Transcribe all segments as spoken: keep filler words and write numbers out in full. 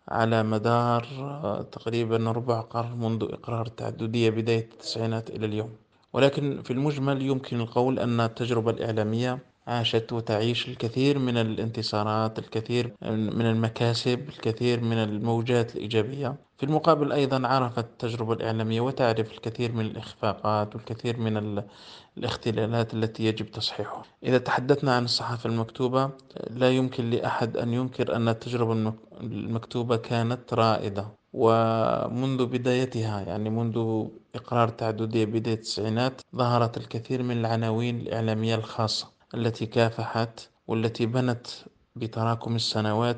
على مدار آه، تقريبا ربع قرن منذ إقرار التعددية بداية التسعينات إلى اليوم. ولكن في المجمل يمكن القول أن التجربة الإعلامية عاشت وتعيش الكثير من الانتصارات، الكثير من المكاسب، الكثير من الموجات الإيجابية. في المقابل أيضا عرفت التجربة الإعلامية وتعرف الكثير من الإخفاقات والكثير من ال- الاختلالات التي يجب تصحيحها. إذا تحدثنا عن الصحافة المكتوبة، لا يمكن لأحد أن ينكر أن التجربة المك- المكتوبة كانت رائدة، ومنذ بدايتها يعني منذ إقرار التعددية بداية التسعينات ظهرت الكثير من العناوين الإعلامية الخاصة التي كافحت والتي بنت بتراكم السنوات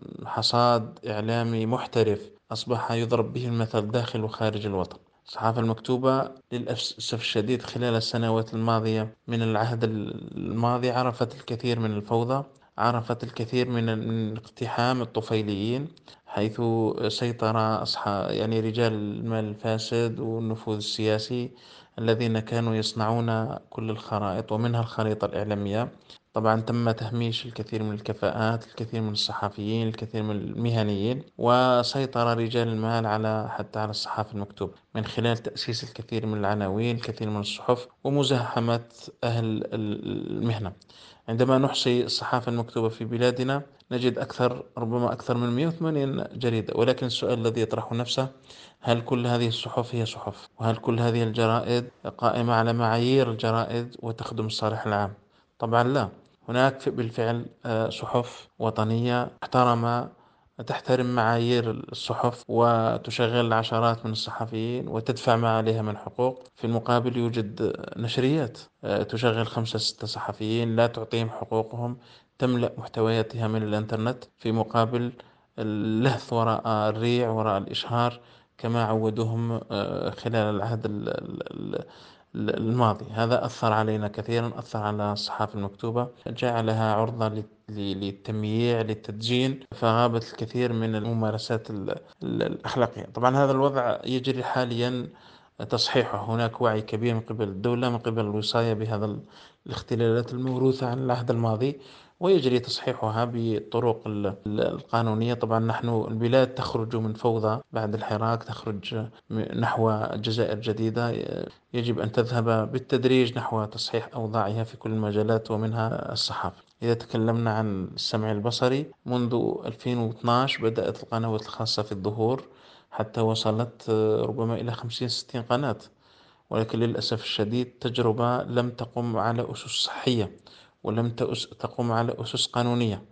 حصاد إعلامي محترف أصبح يضرب به المثل داخل وخارج الوطن. الصحافة المكتوبة للأسف الشديد خلال السنوات الماضية من العهد الماضي عرفت الكثير من الفوضى، عرفت الكثير من من اقتحام الطفيليين، حيث سيطر أصحاب يعني رجال المال الفاسد والنفوذ السياسي الذين كانوا يصنعون كل الخرائط ومنها الخريطة الإعلامية. طبعا تم تهميش الكثير من الكفاءات، الكثير من الصحفيين، الكثير من المهنيين، وسيطر رجال المال على حتى على الصحافة المكتوبة من خلال تأسيس الكثير من العناوين، الكثير من الصحف، ومزاحمة أهل المهنة. عندما نحصي الصحافة المكتوبة في بلادنا نجد أكثر، ربما أكثر من مئة وثمانين جريدة، ولكن السؤال الذي يطرح نفسه: هل كل هذه الصحف هي صحف؟ وهل كل هذه الجرائد قائمة على معايير الجرائد وتخدم الصالح العام؟ طبعا لا. هناك بالفعل آه، صحف وطنية محترمة تحترم معايير الصحف وتشغل العشرات من الصحفيين وتدفع ما عليها من حقوق. في المقابل يوجد نشريات آه، تشغل خمسة ستة صحفيين لا تعطيهم حقوقهم، تملأ محتوياتها من الإنترنت في مقابل اللهث وراء الريع، وراء الإشهار، كما عودوهم آه، خلال العهد ال- ال- ال- الماضي. هذا أثر علينا كثيرا، أثر على الصحافة المكتوبة، جعلها عرضة لل- للتمييع، للتدجين، فغابت الكثير من الممارسات ال- ال- الأخلاقية. طبعا هذا الوضع يجري حاليا تصحيحه. هناك وعي كبير من قبل الدولة، من قبل الوصاية بهذا ال- الاختلالات الموروثة عن العهد الماضي، ويجري تصحيحها بالطرق ال- ال- القانونية. طبعا نحن البلاد تخرج من فوضى بعد الحراك، تخرج م- نحو جزائر جديدة، يجب أن تذهب بالتدريج نحو تصحيح أوضاعها في كل المجالات ومنها الصحافة. إذا تكلمنا عن السمع البصري، منذ ألفين واثناشر بدأت القنوات الخاصة في الظهور حتى وصلت آه، ربما إلى خمسين ستين قناة، ولكن للأسف الشديد تجربة لم تقم على أسس صحية، ولم تأس تقم على أسس قانونية.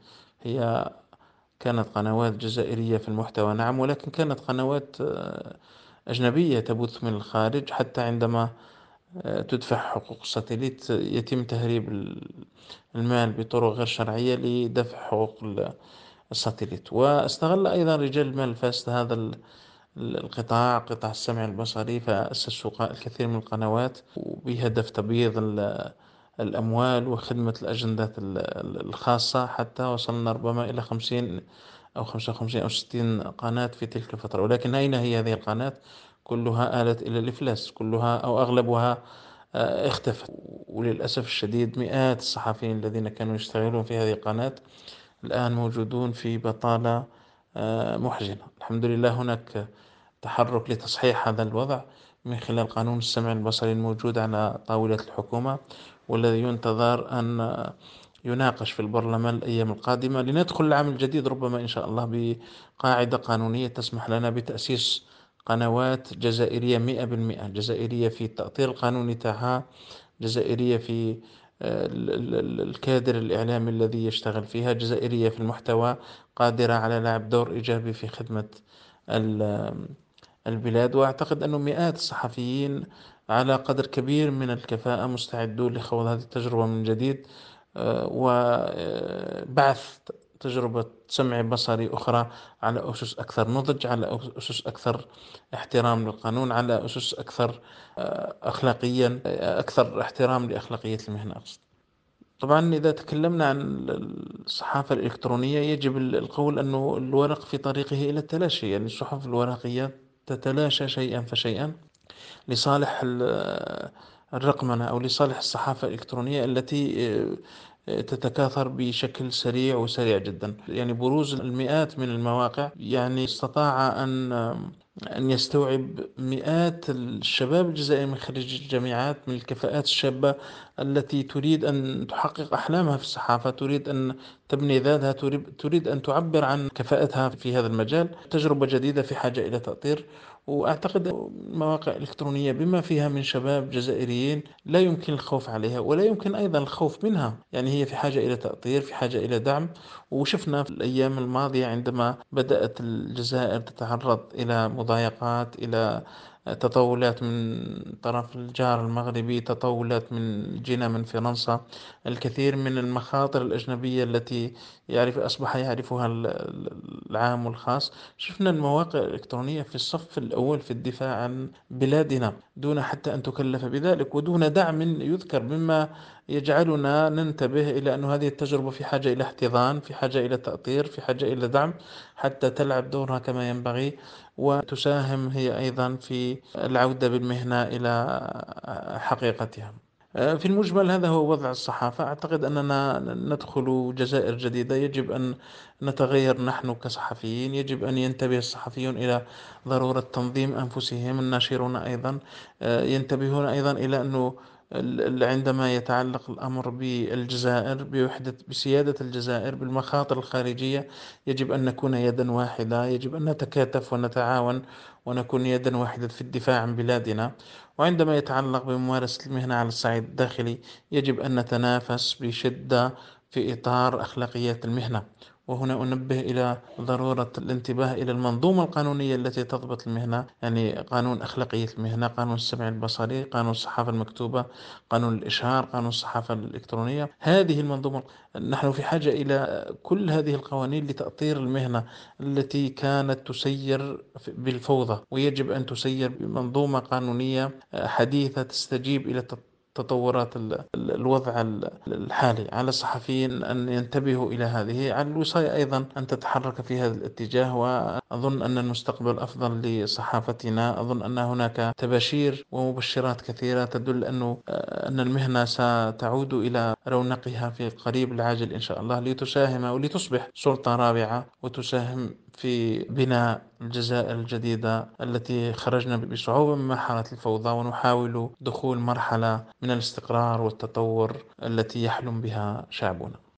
هي كانت قنوات جزائرية في المحتوى نعم، ولكن كانت قنوات آه، أجنبية تبث من الخارج. حتى عندما آه، تدفع حقوق الساتليت يتم تهريب ال- المال بطرق غير شرعية لدفع حقوق ال- الساتليت. واستغل أيضا رجال المال الفاسد هذا ال- ال- القطاع، قطاع السمع البصري، فأسسوا ق- الكثير من القنوات بهدف تبييض ال- الأموال وخدمة الأجندات ال- ال- الخاصة، حتى وصلنا ربما إلى خمسين أو خمسة وخمسين أو ستين قناة في تلك الفترة. ولكن أين هي هذه القناة؟ كلها آلت إلى الإفلاس، كلها أو أغلبها آه، اختفت. وللأسف الشديد مئات الصحفيين الذين كانوا يشتغلون في هذه القناة الآن موجودون في بطالة آه، محزنة. الحمد لله هناك تحرك لتصحيح هذا الوضع من خلال قانون السمع البصري الموجود على طاولة الحكومة، والذي ينتظر أن يناقش في البرلمان الأيام القادمة لندخل العام الجديد ربما إن شاء الله بقاعدة قانونية تسمح لنا بتأسيس قنوات جزائرية مئة بالمئة، جزائرية في التأطير القانوني تاعها، جزائرية في آه، ال- ال- ال- الكادر الإعلامي الذي يشتغل فيها، جزائرية في المحتوى، قادرة على لعب دور إيجابي في خدمة ال- البلاد. وأعتقد أنه مئات الصحفيين على قدر كبير من الكفاءة مستعدون لخوض هذه التجربة من جديد، آه، وبعث تجربة سمع بصري أخرى على أسس أكثر نضج، على أسس أكثر احترام للقانون، على أسس أكثر آه، أخلاقيا، آه، أكثر احترام لأخلاقية المهنة أقصد. طبعا إذا تكلمنا عن الصحافة الإلكترونية يجب القول أنه الورق في طريقه إلى التلاشي. يعني الصحف الورقية تتلاشى شيئا فشيئا لصالح ال- الرقمنة، أو لصالح الصحافة الإلكترونية التي تتكاثر بشكل سريع وسريع جدا. يعني بروز المئات من المواقع يعني استطاع أن أن يستوعب مئات الشباب الجزائري من خريج الجامعات، من الكفاءات الشابة التي تريد أن تحقق أحلامها في الصحافة، تريد أن تبني ذاتها، تريد تريد أن تعبر عن كفاءتها في هذا المجال. تجربة جديدة في حاجة إلى تأطير. وأعتقد المواقع الإلكترونية بما فيها من شباب جزائريين لا يمكن الخوف عليها، ولا يمكن أيضا الخوف منها. يعني هي في حاجة إلى تأطير، في حاجة إلى دعم. وشفنا في الأيام الماضية عندما بدأت الجزائر تتعرض إلى مضايقات، إلى تطاولات من طرف الجار المغربي، تطاولات من جينا من فرنسا، الكثير من المخاطر الأجنبية التي يعرف أصبح يعرفها العام والخاص. شفنا المواقع الإلكترونية في الصف الأول في الدفاع عن بلادنا دون حتى أن تكلف بذلك، ودون دعم يذكر، مما يجعلنا ننتبه إلى أن هذه التجربة في حاجة إلى احتضان، في حاجة إلى تأطير، في حاجة إلى دعم حتى تلعب دورها كما ينبغي، وتساهم هي أيضا في العودة بالمهنة إلى حقيقتها. في المجمل هذا هو وضع الصحافة. أعتقد أننا ندخل جزائر جديدة، يجب أن نتغير نحن كصحفيين، يجب أن ينتبه الصحفيون إلى ضرورة تنظيم أنفسهم، الناشرون أيضا ينتبهون أيضا إلى أنه عندما يتعلق الأمر بالجزائر، بوحدة بسيادة الجزائر، بالمخاطر الخارجية، يجب أن نكون يدا واحدة، يجب أن نتكاتف ونتعاون ونكون يدا واحدة في الدفاع عن بلادنا. وعندما يتعلق بممارسة المهنة على الصعيد الداخلي، يجب أن نتنافس بشدة في إطار أخلاقيات المهنة. وهنا أنبه إلى ضرورة الانتباه إلى المنظومة القانونية التي تضبط المهنة، يعني قانون أخلاقية المهنة، قانون السمع البصري، قانون الصحافة المكتوبة، قانون الإشهار، قانون الصحافة الإلكترونية. هذه المنظومة نحن في حاجة إلى كل هذه القوانين لتأطير المهنة التي كانت تسير بالفوضى، ويجب أن تسير بمنظومة قانونية حديثة تستجيب إلى تطورات ال- ال- الوضع ال- الحالي. على الصحفيين أن ينتبهوا إلى هذه، على الوصاية أيضا أن تتحرك في هذا الاتجاه. وأظن أن المستقبل أفضل لصحافتنا. أظن أن هناك تباشير ومبشرات كثيرة تدل أنه أن المهنة ستعود إلى رونقها في القريب العاجل إن شاء الله، لتساهم ولتصبح سلطة رابعة، وتساهم في بناء الجزائر الجديدة التي خرجنا بصعوبة من مرحلة الفوضى، ونحاول دخول مرحلة من الاستقرار والتطور التي يحلم بها شعبنا.